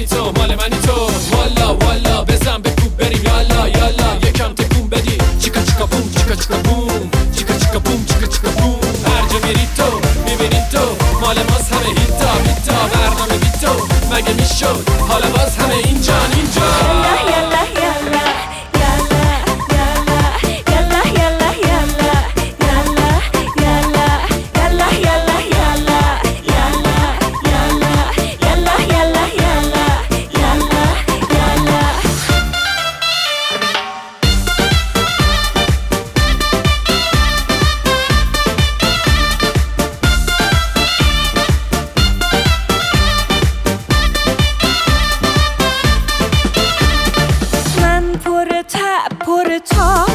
منی تو مال منی تو والا والا بزن بکوب بریم یالا یالا یکم تکون بدی چیکا چیکا بوم چیکا چیکا بوم چیکا چیکا بوم چیکا چیکا بوم هر جا میری تو میبینی تو مال ماست همه هیتا هیتا برنامه بی تو مگه میشد حالا باز همه اینجان اینجا پر تا